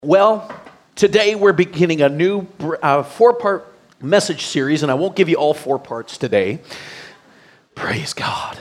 Well, today we're beginning a new four-part message series, and I won't give you all 4 parts today. Praise God.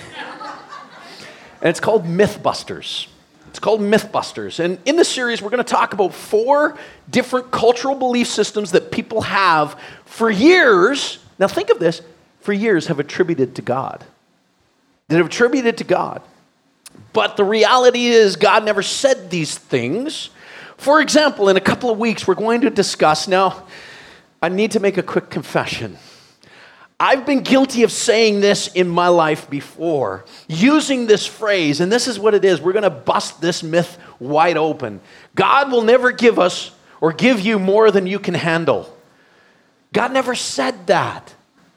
And it's called Mythbusters. It's called Mythbusters. And in this series, we're going to talk about 4 different cultural belief systems that people have for years. Now think of this, for years have attributed to God. That have attributed to God. But the reality is God never said these things. For example, in a couple of weeks, we're going to discuss, now, I need to make a quick confession. I've been guilty of saying this in my life before, using this phrase, and this is what it is. We're going to bust this myth wide open. God will never give us or give you more than you can handle. God never said that.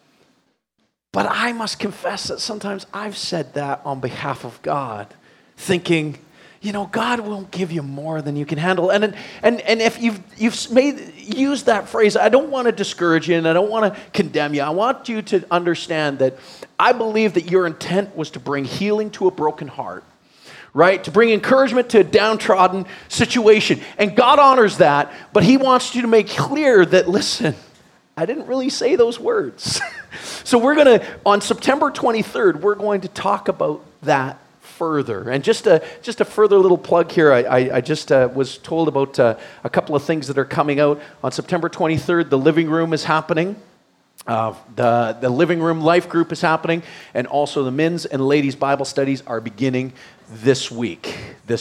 But I must confess that sometimes I've said that on behalf of God, thinking, God won't give you more than you can handle. And if you've used that phrase, I don't want to discourage you and I don't want to condemn you. I want you to understand that I believe that your intent was to bring healing to a broken heart, right? To bring encouragement to a downtrodden situation. And God honors that, but He wants you to make clear that, listen, I didn't really say those words. So on September 23rd, we're going to talk about that further. And just a further little plug here, I just was told about a couple of things that are coming out. On September 23rd, the Living Room is happening. The Living Room Life Group is happening. And also the men's and ladies' Bible studies are beginning this week.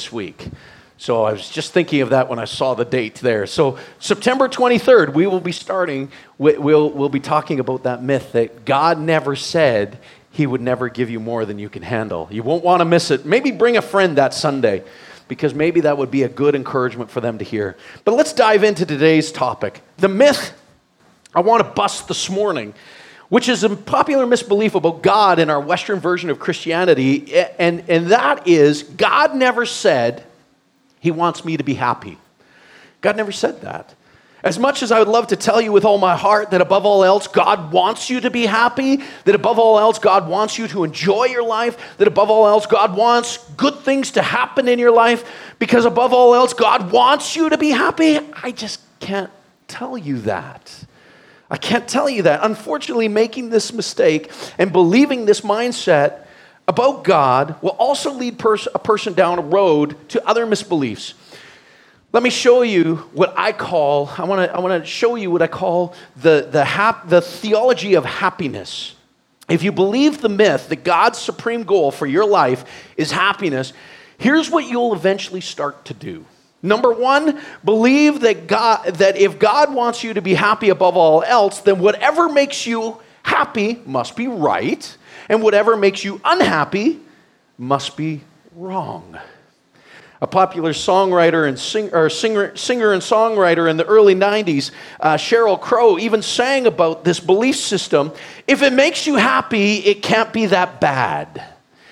So I was just thinking of that when I saw the date there. So September 23rd, we will be starting, we'll be talking about that myth that God never said He would never give you more than you can handle. You won't want to miss it. Maybe bring a friend that Sunday, because maybe that would be a good encouragement for them to hear. But let's dive into today's topic. The myth I want to bust this morning, which is a popular misbelief about God in our Western version of Christianity, and that is God never said He wants me to be happy. God never said that. As much as I would love to tell you with all my heart that above all else, God wants you to be happy, that above all else, God wants you to enjoy your life, that above all else, God wants good things to happen in your life, because above all else, God wants you to be happy, I just can't tell you that. I can't tell you that. Unfortunately, making this mistake and believing this mindset about God will also lead a person down a road to other misbeliefs. Let me show you what I call, I want to show you what I call the theology of happiness. If you believe the myth that God's supreme goal for your life is happiness, here's what you'll eventually start to do. Number 1, believe that if God wants you to be happy above all else, then whatever makes you happy must be right, and whatever makes you unhappy must be wrong. A popular songwriter and singer and songwriter in the early 90s, Sheryl Crow, even sang about this belief system. If it makes you happy, it can't be that bad.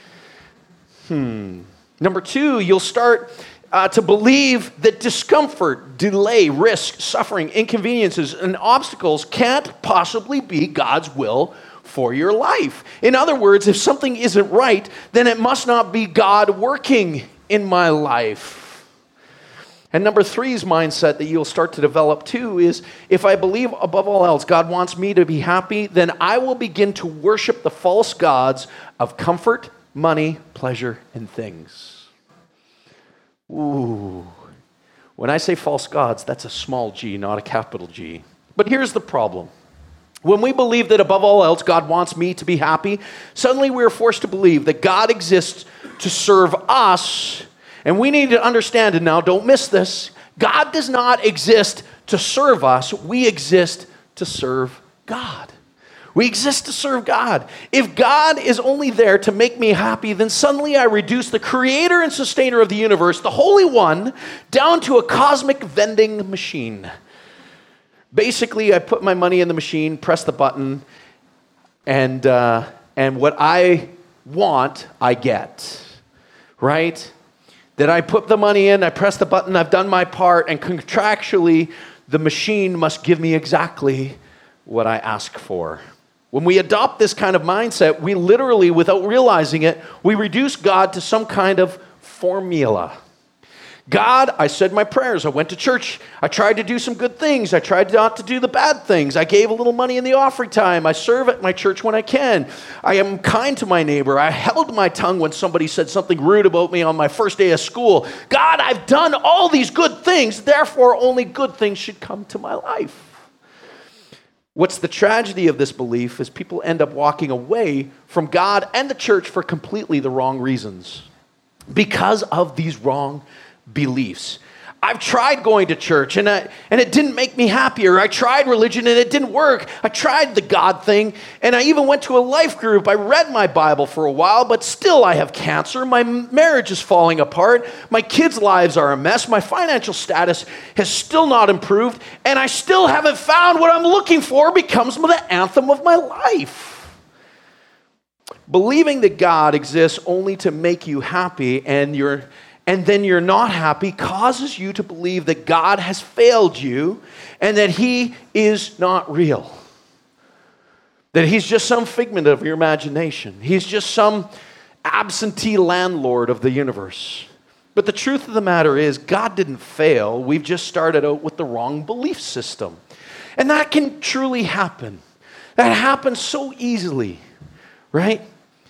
Number 2, you'll start to believe that discomfort, delay, risk, suffering, inconveniences, and obstacles can't possibly be God's will for your life. In other words, if something isn't right, then it must not be God working in my life. And number 3's mindset that you'll start to develop too is, if I believe above all else God wants me to be happy, then I will begin to worship the false gods of comfort, money, pleasure, and things. Ooh. When I say false gods, that's a small g, not a capital G. But here's the problem. When we believe that above all else God wants me to be happy, suddenly we are forced to believe that God exists to serve us. And we need to understand, and now don't miss this, God does not exist to serve us. We exist to serve God. We exist to serve God. If God is only there to make me happy, then suddenly I reduce the creator and sustainer of the universe, the Holy One, down to a cosmic vending machine. Basically, I put my money in the machine, press the button, and what I want, I get, right? That I put the money in, I press the button, I've done my part, and contractually, the machine must give me exactly what I ask for. When we adopt this kind of mindset, we literally, without realizing it, we reduce God to some kind of formula. God, I said my prayers. I went to church. I tried to do some good things. I tried not to do the bad things. I gave a little money in the offering time. I serve at my church when I can. I am kind to my neighbor. I held my tongue when somebody said something rude about me on my first day of school. God, I've done all these good things. Therefore, only good things should come to my life. What's the tragedy of this belief is people end up walking away from God and the church for completely the wrong reasons because of these wrong beliefs. I've tried going to church and it didn't make me happier. I tried religion and it didn't work. I tried the God thing and I even went to a life group. I read my Bible for a while, but still I have cancer. My marriage is falling apart. My kids' lives are a mess. My financial status has still not improved and I still haven't found what I'm looking for becomes the anthem of my life. Believing that God exists only to make you happy and then you're not happy causes you to believe that God has failed you and that he is not real. That he's just some figment of your imagination. He's just some absentee landlord of the universe. But the truth of the matter is, God didn't fail. We've just started out with the wrong belief system. And that can truly happen. That happens so easily, right?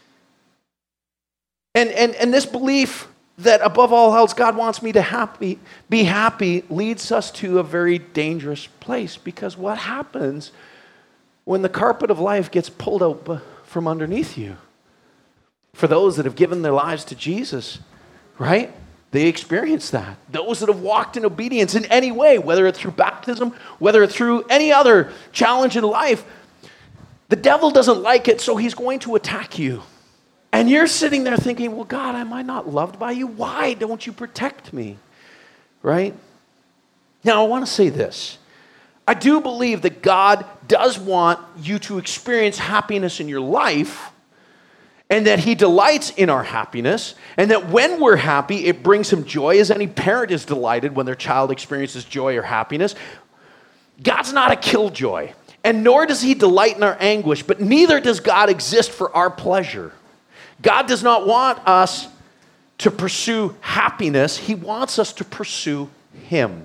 And this belief that above all else, God wants me to be happy leads us to a very dangerous place. Because what happens when the carpet of life gets pulled out from underneath you? For those that have given their lives to Jesus, right? They experience that. Those that have walked in obedience in any way, whether it's through baptism, whether it's through any other challenge in life, the devil doesn't like it, so he's going to attack you. And you're sitting there thinking, well, God, am I not loved by you? Why don't you protect me? Right? Now, I want to say this. I do believe that God does want you to experience happiness in your life, and that he delights in our happiness, and that when we're happy, it brings him joy, as any parent is delighted when their child experiences joy or happiness. God's not a killjoy, and nor does he delight in our anguish, but neither does God exist for our pleasure. God does not want us to pursue happiness. He wants us to pursue him.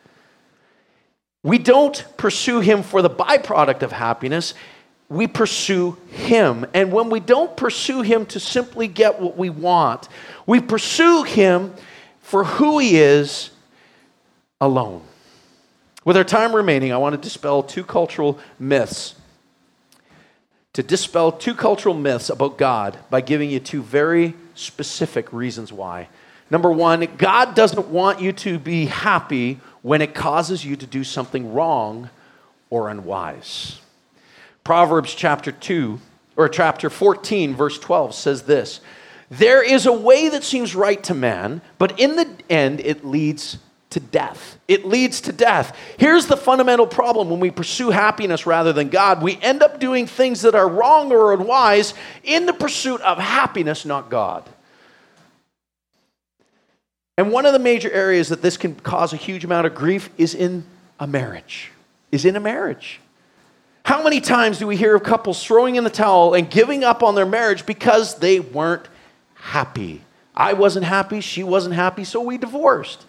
We don't pursue him for the byproduct of happiness. We pursue him. And when we don't pursue him to simply get what we want, we pursue him for who he is alone. With our time remaining, I want to dispel two cultural myths about God by giving you two very specific reasons why. Number one, God doesn't want you to be happy when it causes you to do something wrong or unwise. Proverbs chapter 14, verse 12 says this: "There is a way that seems right to man, but in the end it leads to death." It leads to death. Here's the fundamental problem when we pursue happiness rather than God. We end up doing things that are wrong or unwise in the pursuit of happiness, not God. And one of the major areas that this can cause a huge amount of grief is in a marriage. How many times do we hear of couples throwing in the towel and giving up on their marriage because they weren't happy? I wasn't happy, she wasn't happy, so we divorced.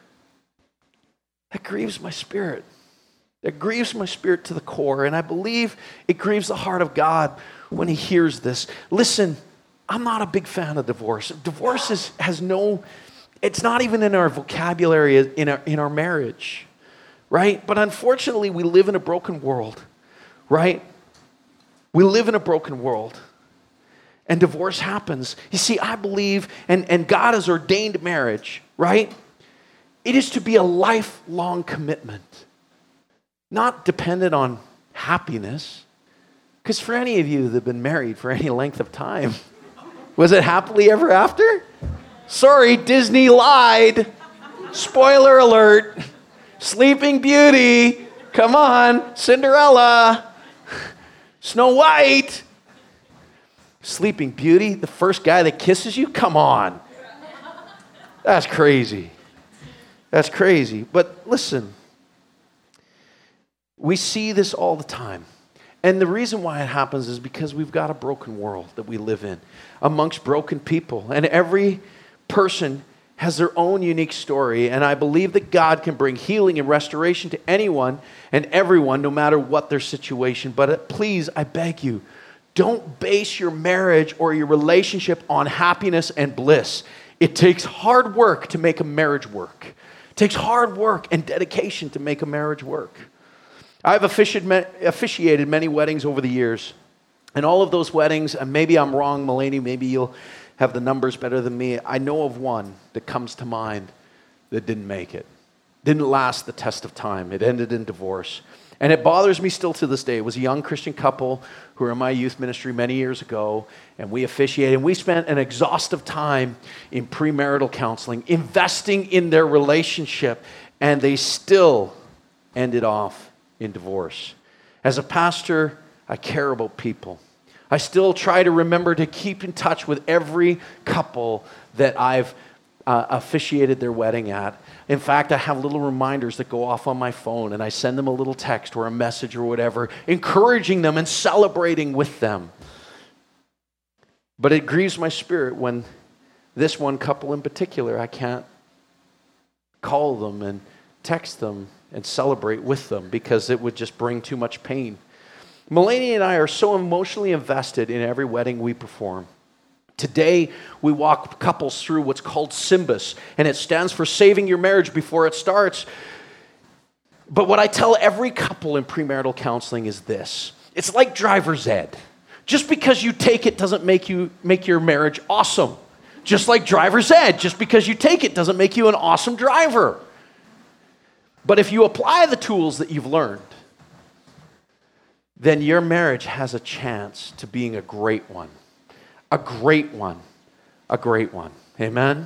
That grieves my spirit. That grieves my spirit to the core. And I believe it grieves the heart of God when he hears this. Listen, I'm not a big fan of divorce. Divorce it's not even in our vocabulary in our marriage, right? But unfortunately, we live in a broken world, right? We live in a broken world. And divorce happens. You see, I believe, and God has ordained marriage, right? It is to be a lifelong commitment, not dependent on happiness. Because for any of you that have been married for any length of time, was it happily ever after? Sorry, Disney lied. Spoiler alert. Sleeping Beauty. Come on. Cinderella. Snow White. Sleeping Beauty, the first guy that kisses you? Come on. That's crazy. That's crazy. But listen, we see this all the time. And the reason why it happens is because we've got a broken world that we live in amongst broken people. And every person has their own unique story, and I believe that God can bring healing and restoration to anyone and everyone, no matter what their situation. But please, I beg you, don't base your marriage or your relationship on happiness and bliss. It takes hard work to make a marriage work. It takes hard work and dedication to make a marriage work. I've officiated many weddings over the years, and all of those weddings, and maybe I'm wrong, Mulaney, maybe you'll have the numbers better than me. I know of one that comes to mind that didn't make it. Didn't last the test of time. It ended in divorce. And it bothers me still to this day. It was a young Christian couple who were in my youth ministry many years ago, and we officiated. And we spent an exhaustive time in premarital counseling, investing in their relationship, and they still ended off in divorce. As a pastor, I care about people. I still try to remember to keep in touch with every couple that I've officiated their wedding at. In fact, I have little reminders that go off on my phone, and I send them a little text or a message or whatever, encouraging them and celebrating with them. But it grieves my spirit when this one couple in particular, I can't call them and text them and celebrate with them because it would just bring too much pain. Mulaney and I are so emotionally invested in every wedding we perform. Today, we walk couples through what's called SYMBIS, and it stands for Saving Your Marriage Before It Starts. But what I tell every couple in premarital counseling is this. It's like driver's ed. Just because you take it doesn't make your marriage awesome. Just like driver's ed, just because you take it doesn't make you an awesome driver. But if you apply the tools that you've learned, then your marriage has a chance to being a great one. A great one. A great one. Amen?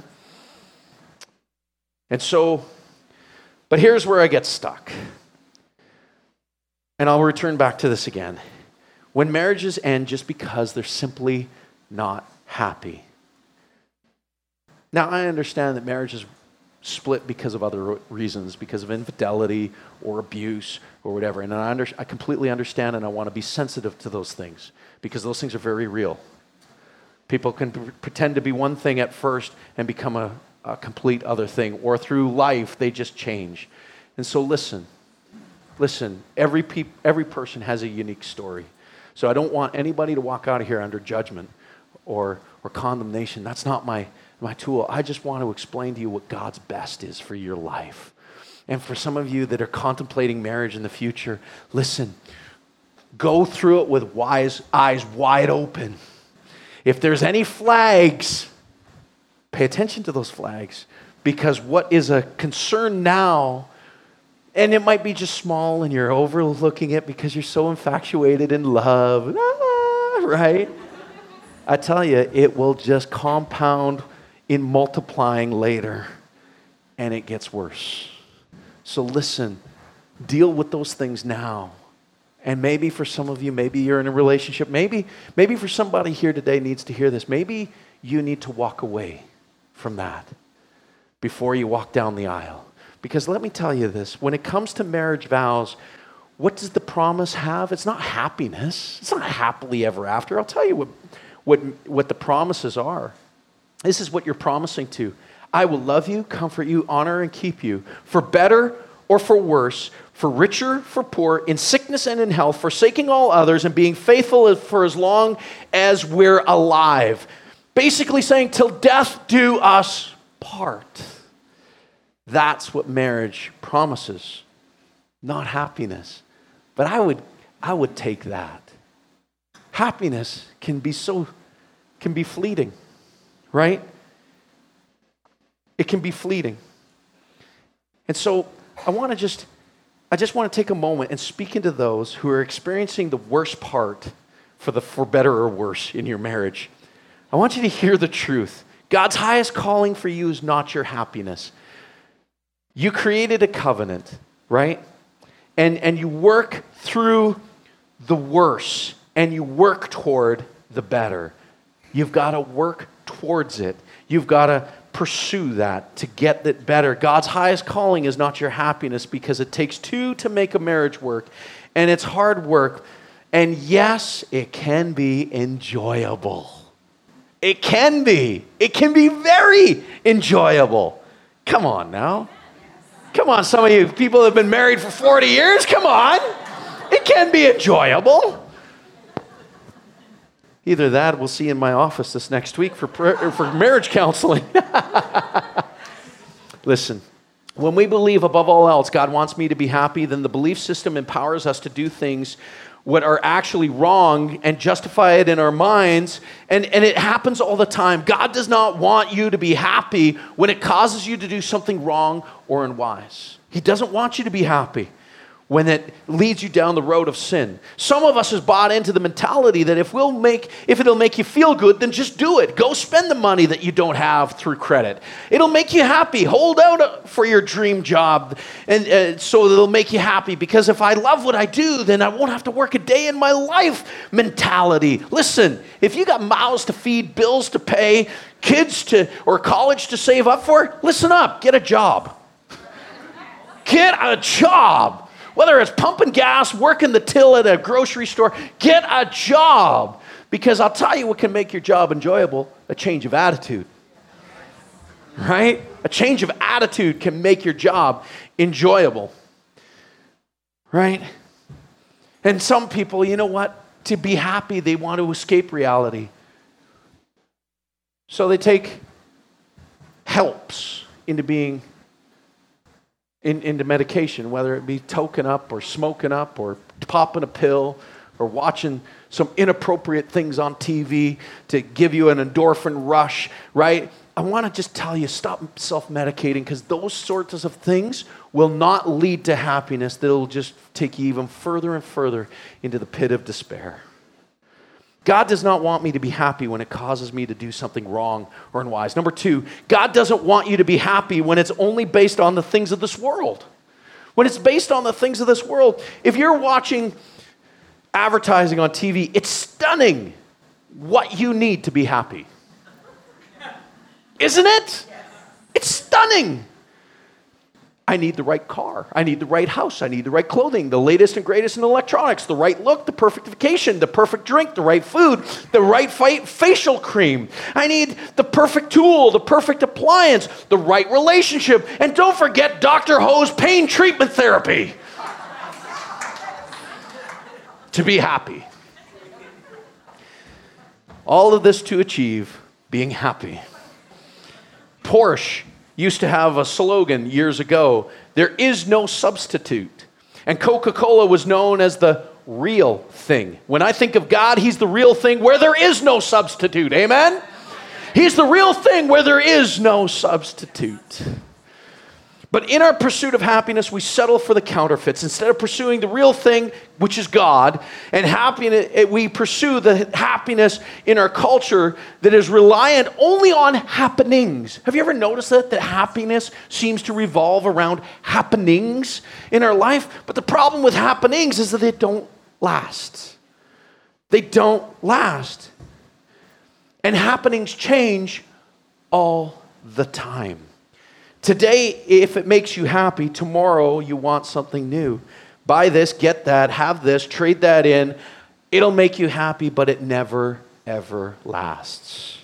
And so, but here's where I get stuck. And I'll return back to this again. When marriages end just because they're simply not happy. Now, I understand that marriages split because of other reasons, because of infidelity or abuse or whatever. And I completely understand, and I want to be sensitive to those things because those things are very real. People can pretend to be one thing at first and become a complete other thing, or through life they just change. And so listen, every person has a unique story. So I don't want anybody to walk out of here under judgment or condemnation. That's not my tool. I just want to explain to you what God's best is for your life. And for some of you that are contemplating marriage in the future, listen, go through it with eyes wide open. If there's any flags, pay attention to those flags, because what is a concern now, and it might be just small and you're overlooking it because you're so infatuated in love, right? I tell you, it will just compound in multiplying later, and it gets worse. So listen, deal with those things now. And maybe for some of you, maybe you're in a relationship, maybe for somebody here today needs to hear this, maybe you need to walk away from that before you walk down the aisle. Because let me tell you this, when it comes to marriage vows, what does the promise have? It's not happiness. It's not happily ever after. I'll tell you what the promises are. This is what you're promising to. I will love you, comfort you, honor and keep you, for better or for worse, for richer, for poor, in sickness and in health, forsaking all others and being faithful for as long as we're alive. Basically saying, till death do us part. That's what marriage promises, not happiness. But I would take that. Happiness can be fleeting, right? It can be fleeting. And so I just want to take a moment and speak into those who are experiencing the worst part for better or worse in your marriage. I want you to hear the truth. God's highest calling for you is not your happiness. You created a covenant, right? And you work through the worse and you work toward the better. You've got to work towards it. You've got to pursue that to get it better. God's highest calling is not your happiness, because it takes two to make a marriage work, and it's hard work. And yes, it can be enjoyable. It can be. It can be very enjoyable. Come on now. Come on, some of you people who have been married for 40 years, come on. It can be enjoyable. Either that, we'll see in my office this next week for marriage counseling. Listen, when we believe above all else God wants me to be happy, then the belief system empowers us to do things what are actually wrong and justify it in our minds. And it happens all the time. God does not want you to be happy when it causes you to do something wrong or unwise. He doesn't want you to be happy when it leads you down the road of sin. Some of us has bought into the mentality that if it'll make you feel good, then just do it. Go spend the money that you don't have through credit. It'll make you happy. Hold out for your dream job, and so it'll make you happy. Because if I love what I do, then I won't have to work a day in my life mentality. Listen, if you got mouths to feed, bills to pay, kids or college to save up for, listen up, get a job. Get a job. Whether it's pumping gas, working the till at a grocery store, get a job. Because I'll tell you what can make your job enjoyable, a change of attitude. Right? A change of attitude can make your job enjoyable. Right? And some people, you know what? To be happy, they want to escape reality. So they take helps into being into medication, whether it be toking up or smoking up or popping a pill or watching some inappropriate things on TV to give you an endorphin rush, right? I want to just tell you, stop self-medicating, because those sorts of things will not lead to happiness. They'll just take you even further and further into the pit of despair. God does not want me to be happy when it causes me to do something wrong or unwise. Number 2, God doesn't want you to be happy when it's only based on the things of this world. When it's based on the things of this world. If you're watching advertising on TV, it's stunning what you need to be happy. Isn't it? It's stunning. I need the right car. I need the right house. I need the right clothing, the latest and greatest in electronics, the right look, the perfect vacation, the perfect drink, the right food, the right facial cream. I need the perfect tool, the perfect appliance, the right relationship. And don't forget Dr. Ho's pain treatment therapy to be happy. All of this to achieve being happy. Porsche used to have a slogan years ago, there is no substitute. And Coca-Cola was known as the real thing. When I think of God, He's the real thing where there is no substitute. Amen? He's the real thing where there is no substitute. But in our pursuit of happiness, we settle for the counterfeits. Instead of pursuing the real thing, which is God, and happiness, we pursue the happiness in our culture that is reliant only on happenings. Have you ever noticed that happiness seems to revolve around happenings in our life? But the problem with happenings is that they don't last. They don't last. And happenings change all the time. Today, if it makes you happy, tomorrow you want something new. Buy this, get that, have this, trade that in. It'll make you happy, but it never, ever lasts.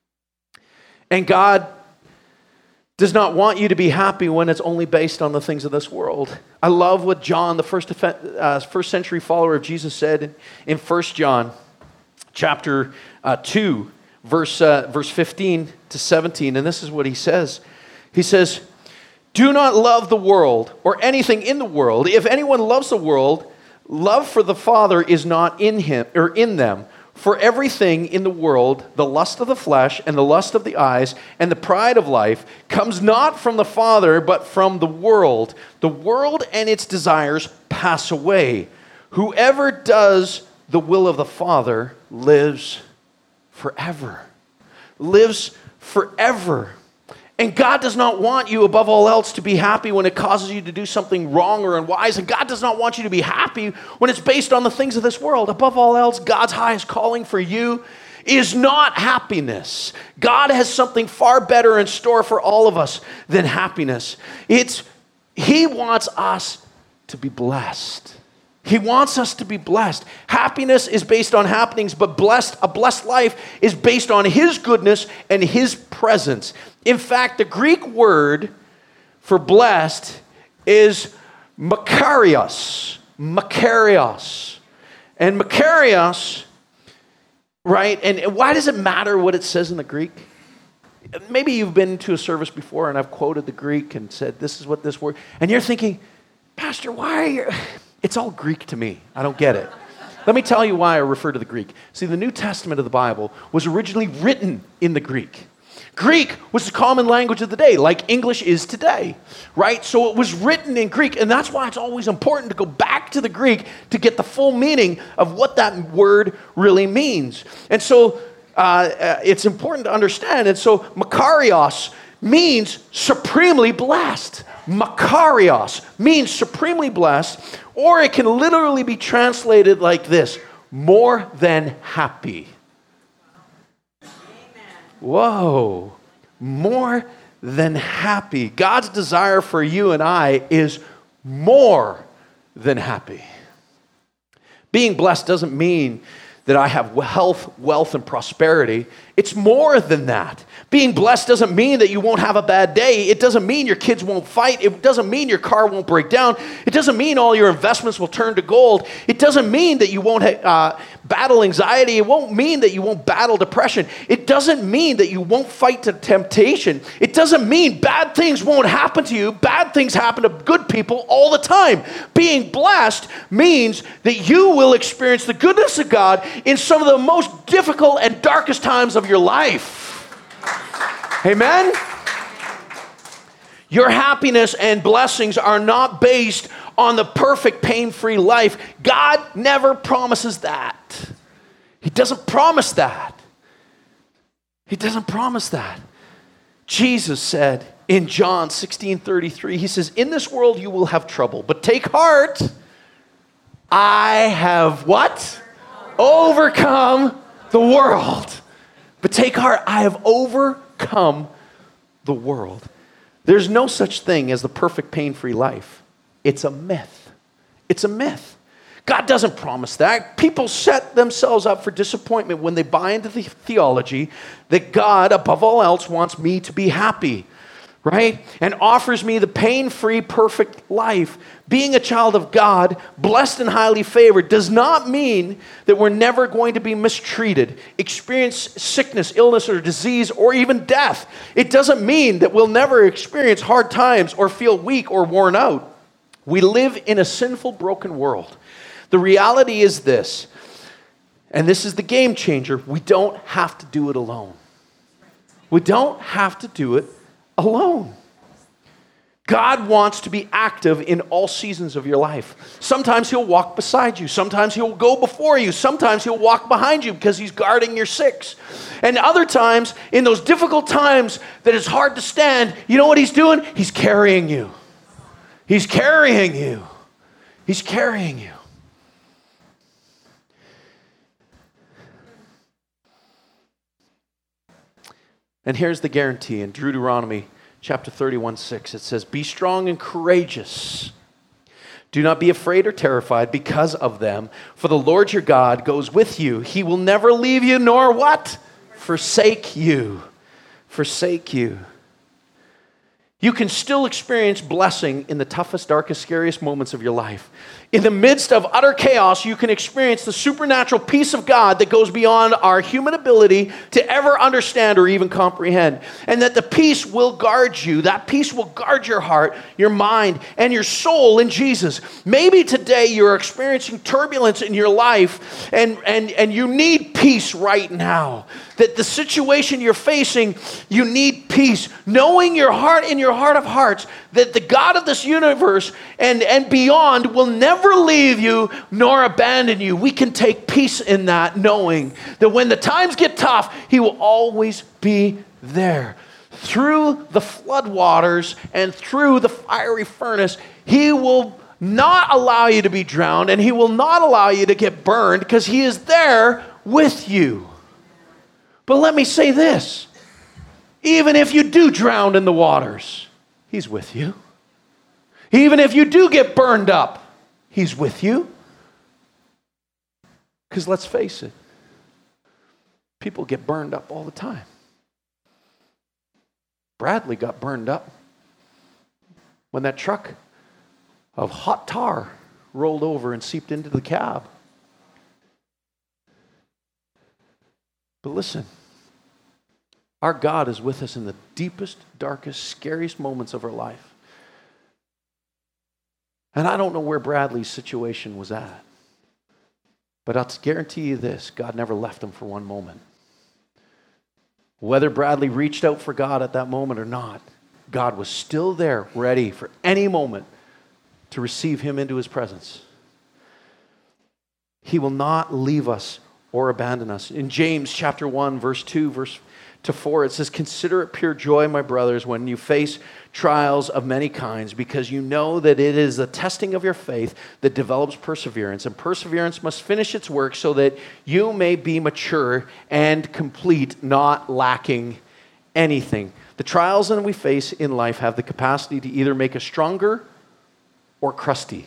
And God does not want you to be happy when it's only based on the things of this world. I love what John, the first century follower of Jesus, said in 1 John chapter 2, verse 15 to 17. And this is what he says. He says, do not love the world or anything in the world. If anyone loves the world, love for the Father is not in him or in them. For everything in the world, the lust of the flesh and the lust of the eyes and the pride of life comes not from the Father, but from the world. The world and its desires pass away. Whoever does the will of the Father lives forever. Lives forever. And God does not want you, above all else, to be happy when it causes you to do something wrong or unwise. And God does not want you to be happy when it's based on the things of this world. Above all else, God's highest calling for you is not happiness. God has something far better in store for all of us than happiness. He wants us to be blessed. He wants us to be blessed. Happiness is based on happenings, but a blessed life is based on his goodness and his presence. In fact, the Greek word for blessed is makarios. Makarios. And makarios, right? And why does it matter what it says in the Greek? Maybe you've been to a service before and I've quoted the Greek and said, this is what this word, and you're thinking, Pastor, why are you... It's all Greek to me. I don't get it. Let me tell you why I refer to the Greek. See, the New Testament of the Bible was originally written in the Greek. Greek was the common language of the day, like English is today, right? So it was written in Greek, and that's why it's always important to go back to the Greek to get the full meaning of what that word really means. And so it's important to understand. And so makarios means supremely blessed. Makarios means supremely blessed, or it can literally be translated like this: more than happy. Amen. Whoa, more than happy. God's desire for you and I is more than happy. Being blessed doesn't mean that I have health, wealth, and prosperity. It's more than that. Being blessed doesn't mean that you won't have a bad day. It doesn't mean your kids won't fight. It doesn't mean your car won't break down. It doesn't mean all your investments will turn to gold. It doesn't mean that you won't battle anxiety. It won't mean that you won't battle depression. It doesn't mean that you won't fight to temptation. It doesn't mean bad things won't happen to you. Bad things happen to good people all the time. Being blessed means that you will experience the goodness of God in some of the most difficult and darkest times of your life. Amen? Your happiness and blessings are not based on the perfect pain-free life. God never promises that. He doesn't promise that. He doesn't promise that. Jesus said in John 16:33, he says, in this world you will have trouble, but take heart. I have what? Overcome the world. But take heart, I have overcome the world. There's no such thing as the perfect pain-free life. It's a myth. It's a myth. God doesn't promise that. People set themselves up for disappointment when they buy into the theology that God, above all else, wants me to be happy, right? And offers me the pain-free, perfect life. Being a child of God, blessed and highly favored, does not mean that we're never going to be mistreated, experience sickness, illness, or disease, or even death. It doesn't mean that we'll never experience hard times or feel weak or worn out. We live in a sinful, broken world. The reality is this, and this is the game changer: we don't have to do it alone. We don't have to do it alone. God wants to be active in all seasons of your life. Sometimes he'll walk beside you. Sometimes he'll go before you. Sometimes he'll walk behind you because he's guarding your six. And other times, in those difficult times that it's hard to stand, you know what he's doing? He's carrying you. He's carrying you. He's carrying you. And here's the guarantee in Deuteronomy chapter 31:6. It says, be strong and courageous. Do not be afraid or terrified because of them, for the Lord your God goes with you. He will never leave you nor what? Forsake you. Forsake you. You can still experience blessing in the toughest, darkest, scariest moments of your life. In the midst of utter chaos, you can experience the supernatural peace of God that goes beyond our human ability to ever understand or even comprehend. And that the peace will guard you. That peace will guard your heart, your mind, and your soul in Jesus. Maybe today you're experiencing turbulence in your life and you need peace right now. That the situation you're facing, you need peace. Knowing your heart in your heart of hearts that the God of this universe and beyond will never leave you nor abandon you. We can take peace in that, knowing that when the times get tough, he will always be there. Through the floodwaters and through the fiery furnace, he will not allow you to be drowned, and he will not allow you to get burned, because he is there with you. But let me say this, even if you do drown in the waters, he's with you. Even if you do get burned up, he's with you. Because let's face it, people get burned up all the time. Bradley got burned up when that truck of hot tar rolled over and seeped into the cab. But listen, our God is with us in the deepest, darkest, scariest moments of our life. And I don't know where Bradley's situation was at, but I'll guarantee you this, God never left him for one moment. Whether Bradley reached out for God at that moment or not, God was still there, ready for any moment to receive him into his presence. He will not leave us or abandon us. In James chapter 1, verse 2, verse to 4, it says, "Consider it pure joy, my brothers, when you face trials of many kinds, because you know that it is the testing of your faith that develops perseverance. And perseverance must finish its work so that you may be mature and complete, not lacking anything." The trials that we face in life have the capacity to either make us stronger or crusty.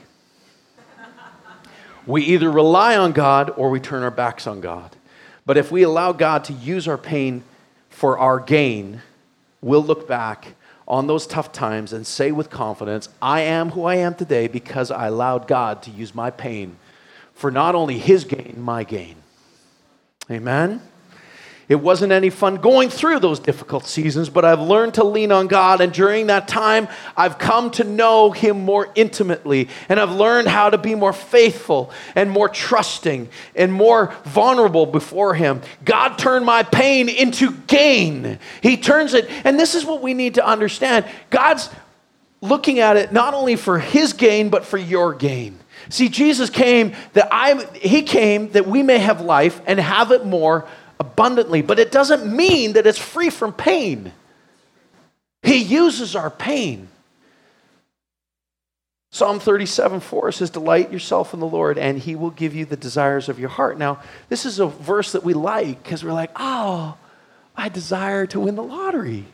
We either rely on God or we turn our backs on God. But if we allow God to use our pain for our gain, we'll look back on those tough times and say with confidence, I am who I am today because I allowed God to use my pain for not only his gain, my gain. Amen? It wasn't any fun going through those difficult seasons, but I've learned to lean on God, and during that time, I've come to know him more intimately, and I've learned how to be more faithful and more trusting and more vulnerable before him. God turned my pain into gain. He turns it, and this is what we need to understand. God's looking at it not only for his gain, but for your gain. See, Jesus came that we may have life and have it more abundantly, but it doesn't mean that it's free from pain. He uses our pain. Psalm 37:4 says, "Delight yourself in the Lord, and he will give you the desires of your heart." Now, this is a verse that we like because we're like, oh, I desire to win the lottery.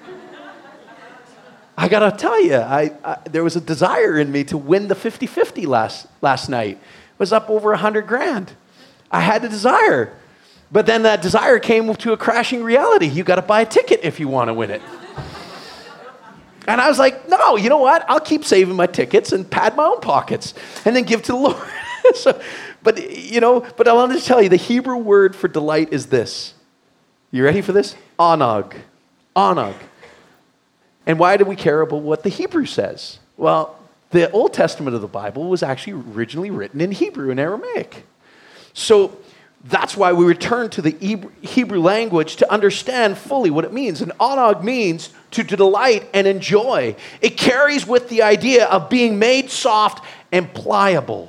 I got to tell you, there was a desire in me to win the 50-50 last night. It was up over $100,000. I had a desire. But then that desire came to a crashing reality. You got to buy a ticket if you want to win it. And I was like, no, you know what? I'll keep saving my tickets and pad my own pockets and then give to the Lord. But I wanted to tell you, the Hebrew word for delight is this. You ready for this? Onag. Onag. And why do we care about what the Hebrew says? Well, the Old Testament of the Bible was actually originally written in Hebrew and Aramaic. So that's why we return to the Hebrew language to understand fully what it means. And onag means to delight and enjoy. It carries with the idea of being made soft and pliable.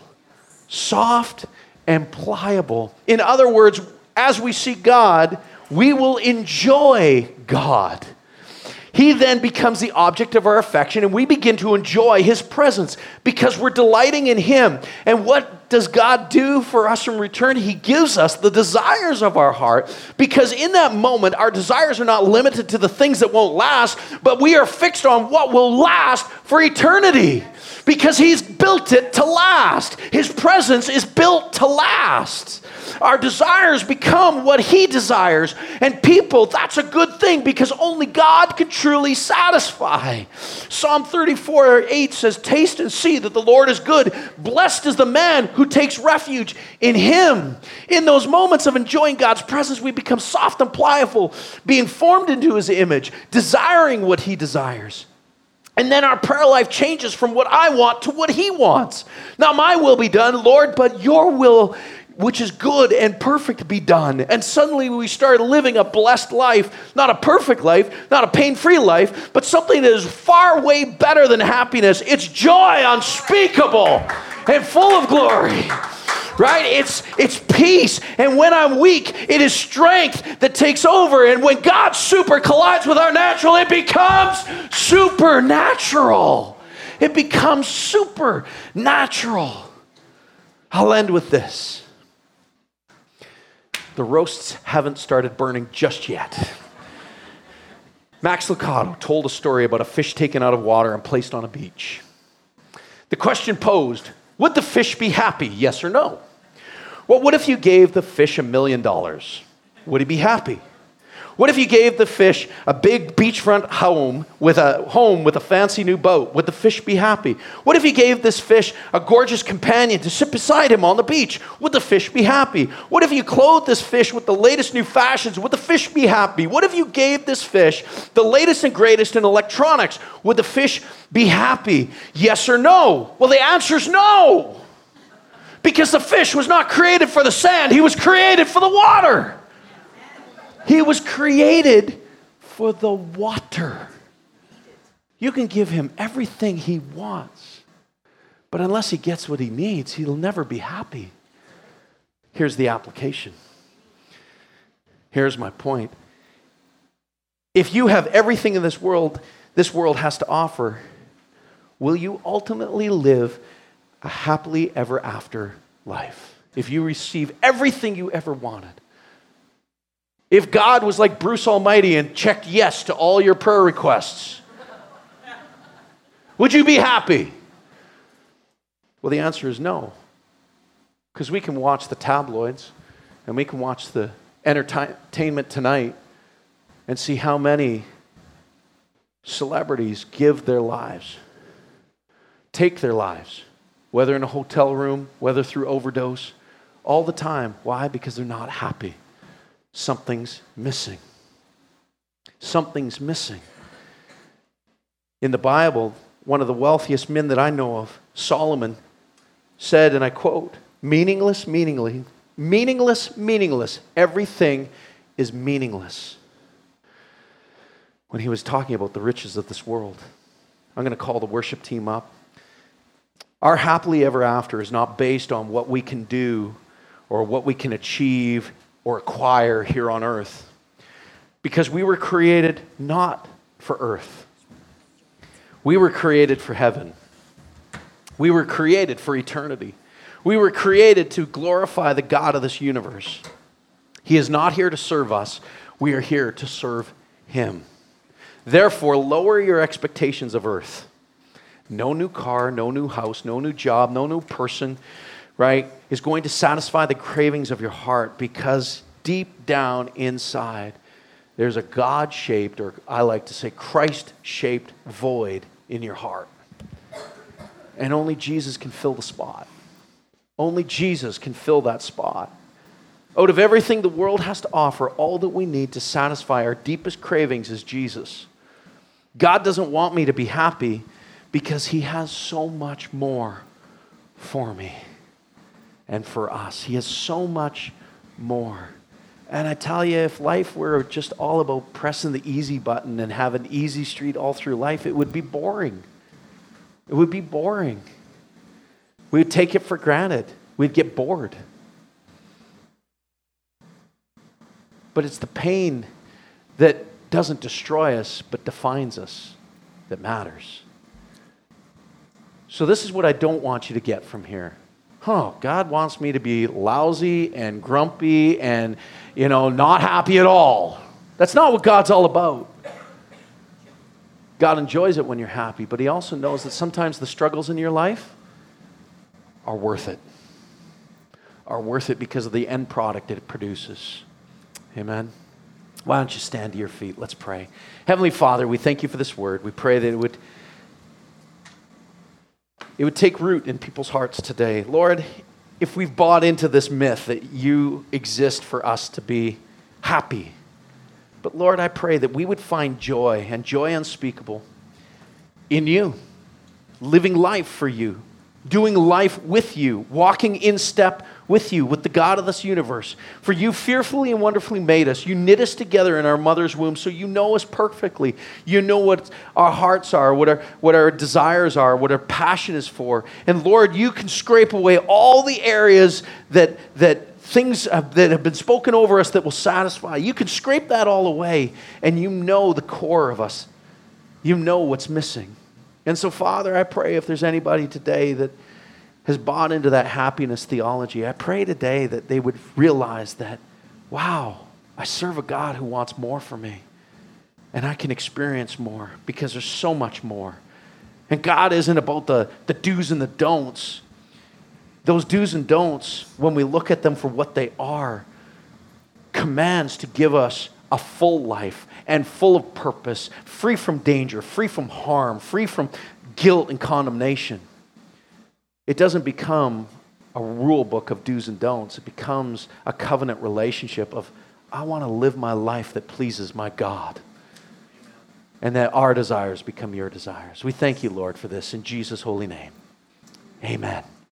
Soft and pliable. In other words, as we see God, we will enjoy God. He then becomes the object of our affection, and we begin to enjoy his presence because we're delighting in him. And what does God do for us in return? He gives us the desires of our heart, because in that moment, our desires are not limited to the things that won't last, but we are fixed on what will last for eternity, because he's built it to last. His presence is built to last. Our desires become what he desires. And people, that's a good thing, because only God can truly satisfy. Psalm 34:8 says, "Taste and see that the Lord is good. Blessed is the man who takes refuge in him." In those moments of enjoying God's presence, we become soft and pliable, being formed into his image, desiring what he desires. And then our prayer life changes from what I want to what he wants. Not my will be done, Lord, but your will, which is good and perfect, be done. And suddenly we start living a blessed life, not a perfect life, not a pain-free life, but something that is far way better than happiness. It's joy unspeakable and full of glory. Right? It's peace. And when I'm weak, it is strength that takes over. And when God's super collides with our natural, it becomes supernatural. It becomes supernatural. I'll end with this. The roasts haven't started burning just yet. Max Lucado told a story about a fish taken out of water and placed on a beach. The question posed, would the fish be happy, yes or no? Well, what if you gave the fish $1 million? Would he be happy? What if you gave the fish a big beachfront home with a fancy new boat? Would the fish be happy? What if you gave this fish a gorgeous companion to sit beside him on the beach? Would the fish be happy? What if you clothed this fish with the latest new fashions? Would the fish be happy? What if you gave this fish the latest and greatest in electronics? Would the fish be happy? Yes or no? Well, the answer is no. Because the fish was not created for the sand. He was created for the water. He was created for the water. You can give him everything he wants, but unless he gets what he needs, he'll never be happy. Here's the application. Here's my point. If you have everything in this world has to offer, will you ultimately live a happily ever after life? If you receive everything you ever wanted. If God was like Bruce Almighty and checked yes to all your prayer requests, would you be happy? Well, the answer is no. Because we can watch the tabloids and we can watch the entertainment tonight and see how many celebrities give their lives, take their lives, whether in a hotel room, whether through overdose, all the time. Why? Because they're not happy. Something's missing. Something's missing. In the Bible, one of the wealthiest men that I know of, Solomon, said, and I quote, meaningless, everything is meaningless. When he was talking about the riches of this world. I'm going to call the worship team up. Our happily ever after is not based on what we can do or what we can achieve or acquire here on earth. Because we were created not for earth. We were created for heaven. We were created for eternity. We were created to glorify the God of this universe. He is not here to serve us. We are here to serve him. Therefore, lower your expectations of earth. No new car, no new house, no new job, no new person, right, is going to satisfy the cravings of your heart, because deep down inside, there's a God-shaped, or I like to say Christ-shaped void in your heart. And only Jesus can fill the spot. Only Jesus can fill that spot. Out of everything the world has to offer, all that we need to satisfy our deepest cravings is Jesus. God doesn't want me to be happy because he has so much more for me and for us. He has so much more. And I tell you, if life were just all about pressing the easy button and have an easy street all through life, it would be boring. It would be boring. We would take it for granted. We'd get bored. But it's the pain that doesn't destroy us, but defines us, that matters. So this is what I don't want you to get from here. God wants me to be lousy and grumpy and, not happy at all. That's not what God's all about. God enjoys it when you're happy, but he also knows that sometimes the struggles in your life are worth it. Are worth it because of the end product it produces. Amen. Why don't you stand to your feet? Let's pray. Heavenly Father, we thank you for this word. We pray that it would take root in people's hearts today. Lord, if we've bought into this myth that you exist for us to be happy, but Lord, I pray that we would find joy and joy unspeakable in you, living life for you, doing life with you, walking in step with you, with the God of this universe. For you fearfully and wonderfully made us. You knit us together in our mother's womb, so you know us perfectly. You know what our hearts are, what our desires are, what our passion is for. And Lord, you can scrape away all the areas that things that have been spoken over us that will satisfy. You can scrape that all away, and you know the core of us. You know what's missing. And so, Father, I pray if there's anybody today that has bought into that happiness theology, I pray today that they would realize that, wow, I serve a God who wants more for me. And I can experience more because there's so much more. And God isn't about the do's and the don'ts. Those do's and don'ts, when we look at them for what they are, commands to give us a full life and full of purpose, free from danger, free from harm, free from guilt and condemnation. It doesn't become a rule book of do's and don'ts. It becomes a covenant relationship of, I want to live my life that pleases my God. And that our desires become your desires. We thank you, Lord, for this in Jesus' holy name. Amen.